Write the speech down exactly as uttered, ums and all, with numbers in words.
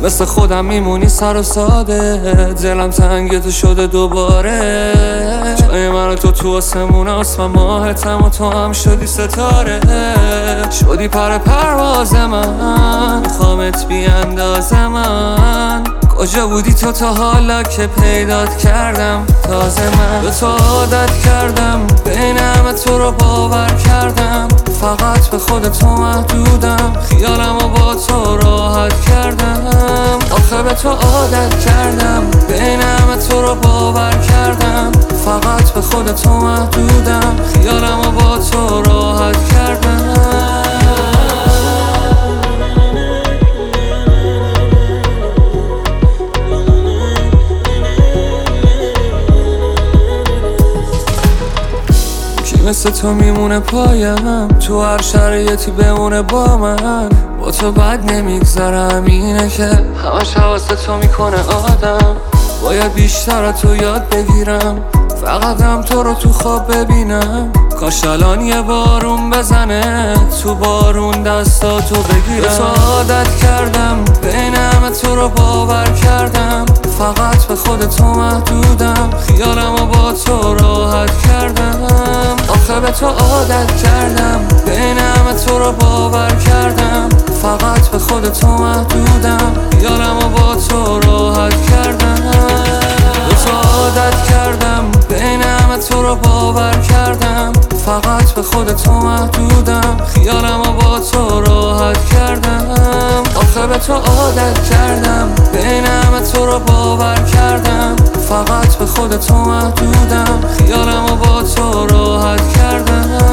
مثل خودم میمونی سر و ساده، دلم تنگ تو شده دوباره. جای من تو تو آسمون است و ماهتم و تو هم شدی ستاره. شدی پر پرواز من، میخوامت بی انداز من. کجا بودی تو تا حالا که پیدات کردم؟ تازه من به تو عادت کردم، بین همه تو رو باور کردم. فقط به خود تو محدودم، خیالم و با تو راحت کردم. آخه به تو عادت کردم، بین همه تو رو باور کردم. فقط به خود تو محدودم، خیالم و با تو راحت کردم. مثل تو میمونه پایم، تو هر شرایطی بمونه با من. با تو بد نمیگذرم، اینه که همش حواس تو میکنه آدم. باید بیشتر تو یاد بگیرم، فقط هم تو رو تو خواب ببینم. کاش الان یه بارون بزنه، تو بارون دستاتو بگیرم. تو عادت کردم، بین همه تو رو باور کردم. فقط به خود تو محدودم، خیالم و با تو راحت کردم. آخه به تو عادت کردم، بین همه تو رو باور کردم. فقط به خود تو محدودم، خیالم و با تو راحت کردم. به تو عادت کردم، بین همه تو رو باور کردم. فقط به خود تو محدودم، خیالم و با تو راحت کردم. آخه به تو عادت کردم، بین همه تو رو باور کردم. فقط به خود تو محدودم، خیالم و با تو راحت کردم.